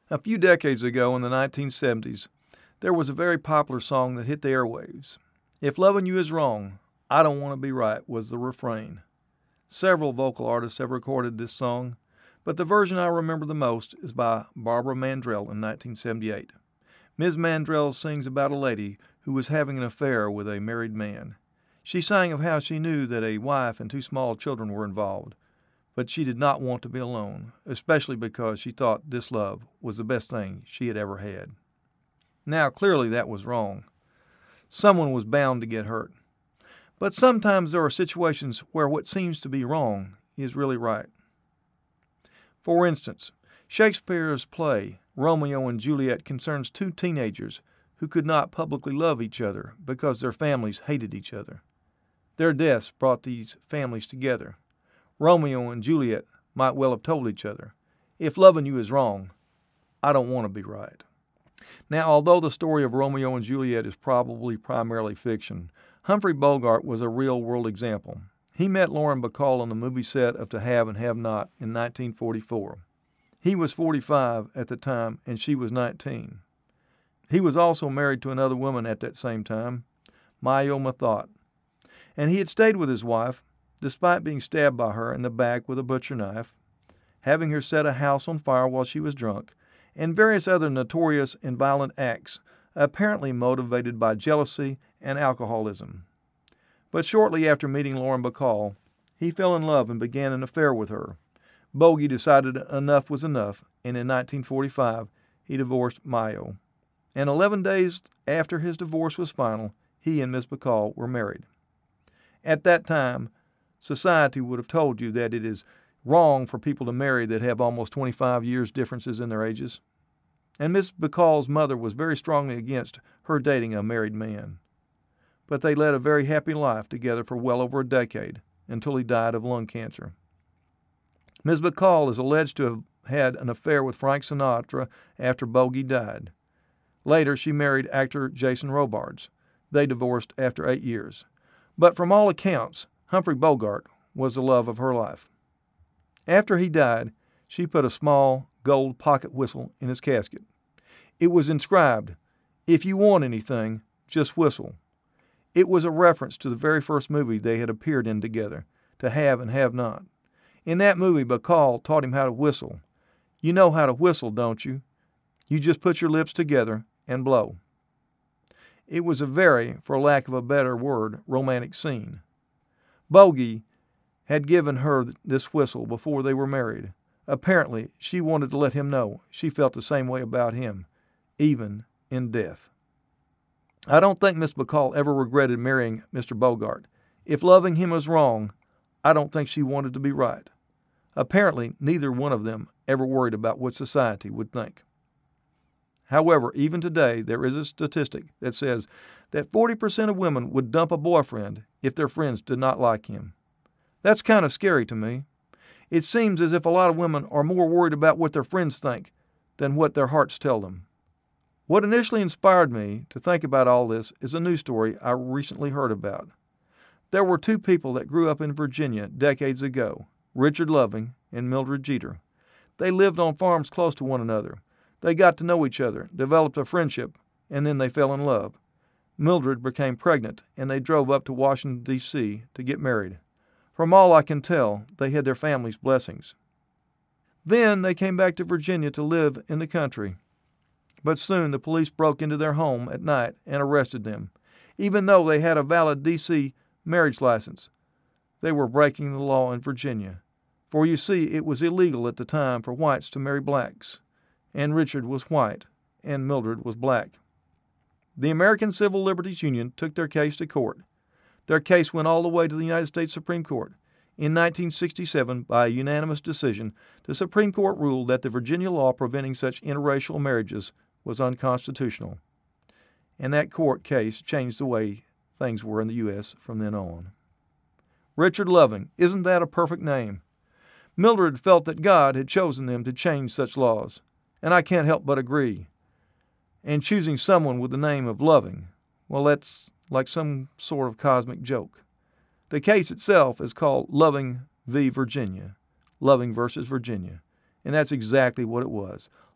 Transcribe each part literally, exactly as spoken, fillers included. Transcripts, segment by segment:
A few decades ago in the nineteen seventies, there was a very popular song that hit the airwaves. "If loving you is wrong, I don't want to be right" was the refrain. Several vocal artists have recorded this song, but the version I remember the most is by Barbara Mandrell in nineteen seventy-eight. Miz Mandrell sings about a lady who was having an affair with a married man. She sang of how she knew that a wife and two small children were involved, but she did not want to be alone, especially because she thought this love was the best thing she had ever had. Now, clearly that was wrong. Someone was bound to get hurt. But sometimes there are situations where what seems to be wrong is really right. For instance, Shakespeare's play Romeo and Juliet concerns two teenagers who could not publicly love each other because their families hated each other. Their deaths brought these families together. Romeo and Juliet might well have told each other, "If loving you is wrong, I don't want to be right." Now, although the story of Romeo and Juliet is probably primarily fiction, Humphrey Bogart was a real-world example. He met Lauren Bacall on the movie set of To Have and Have Not in nineteen forty-four. He was forty-five at the time, and she was nineteen. He was also married to another woman at that same time, Mayo Mathot, and he had stayed with his wife, despite being stabbed by her in the back with a butcher knife, having her set a house on fire while she was drunk, and various other notorious and violent acts, apparently motivated by jealousy and alcoholism. But shortly after meeting Lauren Bacall, he fell in love and began an affair with her. Bogey decided enough was enough, and in nineteen forty-five, he divorced Mayo. And eleven days after his divorce was final, he and Miss Bacall were married. At that time, society would have told you that it is wrong for people to marry that have almost twenty-five years differences in their ages. And Miss Bacall's mother was very strongly against her dating a married man. But they led a very happy life together for well over a decade, until he died of lung cancer. Miz Bacall is alleged to have had an affair with Frank Sinatra after Bogey died. Later, she married actor Jason Robards. They divorced after eight years. But from all accounts, Humphrey Bogart was the love of her life. After he died, she put a small gold pocket whistle in his casket. It was inscribed, "If you want anything, just whistle." It was a reference to the very first movie they had appeared in together, To Have and Have Not. In that movie, Bacall taught him how to whistle. You know how to whistle, don't you? You just put your lips together and blow. It was a very, for lack of a better word, romantic scene. Bogey had given her this whistle before they were married. Apparently, she wanted to let him know she felt the same way about him, even in death. I don't think Miss Bacall ever regretted marrying Mister Bogart. If loving him was wrong, I don't think she wanted to be right. Apparently, neither one of them ever worried about what society would think. However, even today, there is a statistic that says that forty percent of women would dump a boyfriend if their friends did not like him. That's kind of scary to me. It seems as if a lot of women are more worried about what their friends think than what their hearts tell them. What initially inspired me to think about all this is a news story I recently heard about. There were two people that grew up in Virginia decades ago, Richard Loving and Mildred Jeter. They lived on farms close to one another. They got to know each other, developed a friendship, and then they fell in love. Mildred became pregnant, and they drove up to Washington, D C to get married. From all I can tell, they had their family's blessings. Then they came back to Virginia to live in the country. But soon the police broke into their home at night and arrested them. Even though they had a valid D C marriage license, they were breaking the law in Virginia. For you see, it was illegal at the time for whites to marry blacks. And Richard was white, and Mildred was black. The American Civil Liberties Union took their case to court. Their case went all the way to the United States Supreme Court. In nineteen sixty-seven, by a unanimous decision, the Supreme Court ruled that the Virginia law preventing such interracial marriages was unconstitutional. And that court case changed the way things were in the U S from then on. Richard Loving, isn't that a perfect name? Mildred felt that God had chosen them to change such laws, and I can't help but agree. And choosing someone with the name of Loving, well, that's like some sort of cosmic joke. The case itself is called Loving v. Virginia, Loving versus Virginia, and that's exactly what it was.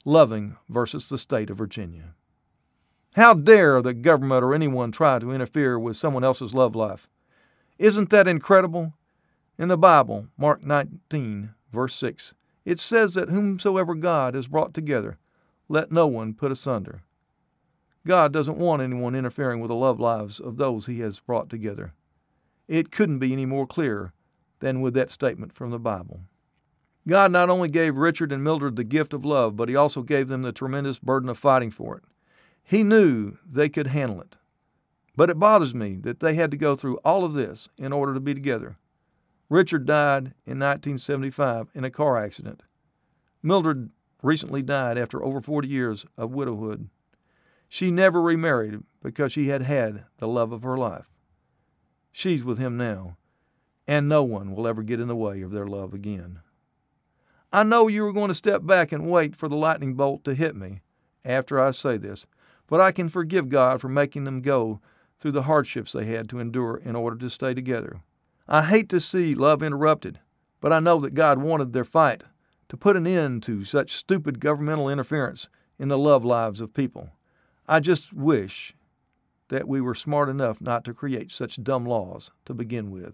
Loving versus the state of Virginia. How dare the government or anyone try to interfere with someone else's love life? Isn't that incredible? In the Bible, Mark nineteen, verse six, it says that whomsoever God has brought together, let no one put asunder. God doesn't want anyone interfering with the love lives of those he has brought together. It couldn't be any more clear than with that statement from the Bible. God not only gave Richard and Mildred the gift of love, but he also gave them the tremendous burden of fighting for it. He knew they could handle it. But it bothers me that they had to go through all of this in order to be together. Richard died in nineteen seventy-five in a car accident. Mildred recently died after over forty years of widowhood. She never remarried because she had had the love of her life. She's with him now, and no one will ever get in the way of their love again. I know you are going to step back and wait for the lightning bolt to hit me after I say this, but I can forgive God for making them go through the hardships they had to endure in order to stay together. I hate to see love interrupted, but I know that God wanted their fight to put an end to such stupid governmental interference in the love lives of people. I just wish that we were smart enough not to create such dumb laws to begin with.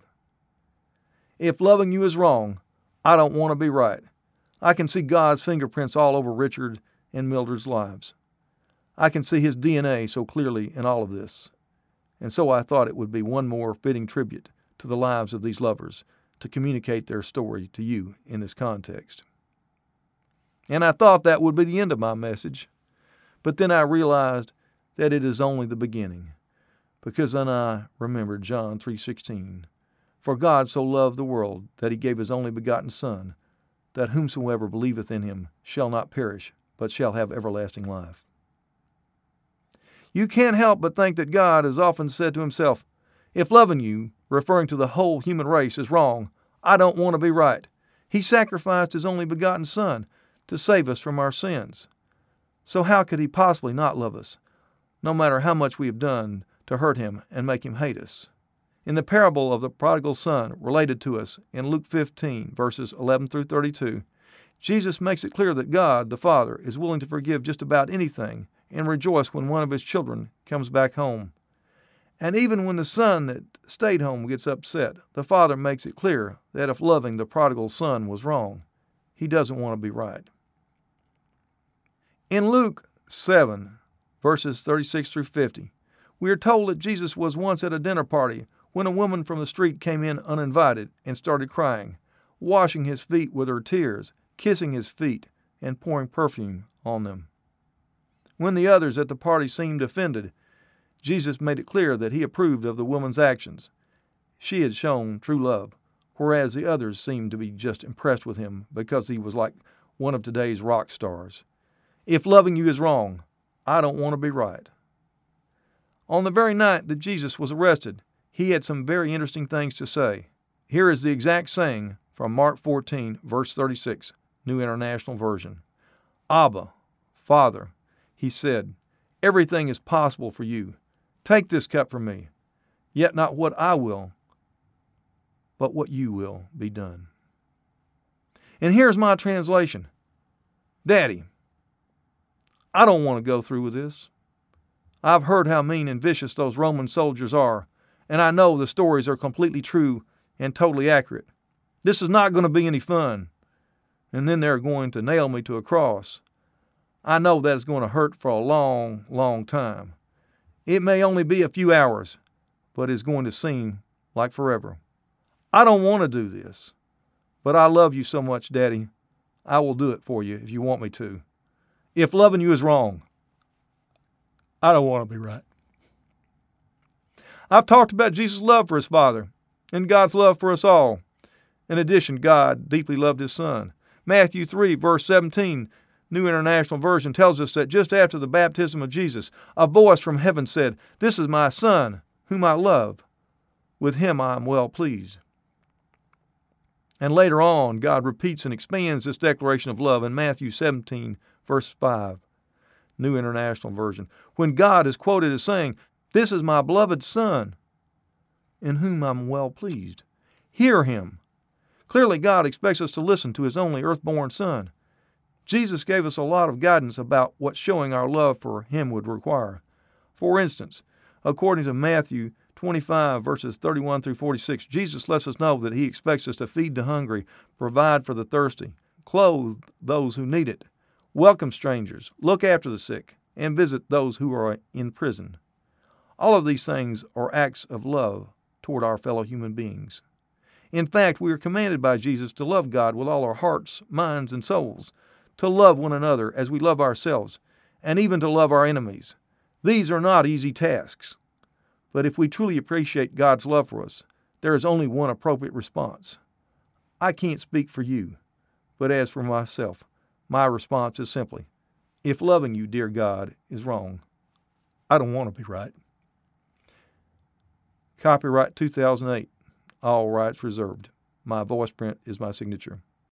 If loving you is wrong, I don't want to be right. I can see God's fingerprints all over Richard and Mildred's lives. I can see his D N A so clearly in all of this. And so I thought it would be one more fitting tribute to the lives of these lovers to communicate their story to you in this context. And I thought that would be the end of my message. But then I realized that it is only the beginning, because then I remembered John three sixteen. For God so loved the world that he gave his only begotten Son, that whomsoever believeth in him shall not perish, but shall have everlasting life. You can't help but think that God has often said to himself, if loving you, referring to the whole human race, is wrong, I don't want to be right. He sacrificed his only begotten Son to save us from our sins. So how could he possibly not love us, no matter how much we have done to hurt him and make him hate us? In the parable of the prodigal son related to us in Luke fifteen, verses eleven through thirty-two, Jesus makes it clear that God, the Father, is willing to forgive just about anything and rejoice when one of his children comes back home. And even when the son that stayed home gets upset, the Father makes it clear that if loving the prodigal son was wrong, he doesn't want to be right. In Luke seven, verses thirty-six through fifty, we are told that Jesus was once at a dinner party when a woman from the street came in uninvited and started crying, washing his feet with her tears, kissing his feet, and pouring perfume on them. When the others at the party seemed offended, Jesus made it clear that he approved of the woman's actions. She had shown true love, whereas the others seemed to be just impressed with him because he was like one of today's rock stars. If loving you is wrong, I don't want to be right. On the very night that Jesus was arrested, he had some very interesting things to say. Here is the exact saying from Mark fourteen, verse thirty-six, New International Version. Abba, Father, he said, everything is possible for you. Take this cup from me, yet not what I will, but what you will be done. And here's my translation. Daddy, I don't want to go through with this. I've heard how mean and vicious those Roman soldiers are, and I know the stories are completely true and totally accurate. This is not going to be any fun. And then they're going to nail me to a cross. I know that is going to hurt for a long, long time. It may only be a few hours, but it's going to seem like forever. I don't want to do this, but I love you so much, Daddy. I will do it for you if you want me to. If loving you is wrong, I don't want to be right. I've talked about Jesus' love for his Father and God's love for us all. In addition, God deeply loved his Son. Matthew three, verse seventeen, New International Version, tells us that just after the baptism of Jesus, a voice from heaven said, "This is my Son, whom I love. With him I am well pleased." And later on, God repeats and expands this declaration of love in Matthew seventeen, verse five, New International Version, when God is quoted as saying, "This is my beloved Son, in whom I'm well pleased. Hear him." Clearly, God expects us to listen to his only earthborn Son. Jesus gave us a lot of guidance about what showing our love for Him would require. For instance, according to Matthew twenty-five, verses thirty-one through forty-six, Jesus lets us know that He expects us to feed the hungry, provide for the thirsty, clothe those who need it, welcome strangers, look after the sick, and visit those who are in prison. All of these things are acts of love toward our fellow human beings. In fact, we are commanded by Jesus to love God with all our hearts, minds, and souls, to love one another as we love ourselves, and even to love our enemies. These are not easy tasks. But if we truly appreciate God's love for us, there is only one appropriate response. I can't speak for you, but as for myself, my response is simply, if loving you, dear God, is wrong, I don't want to be right. Copyright two thousand eight. All rights reserved. My voice print is my signature.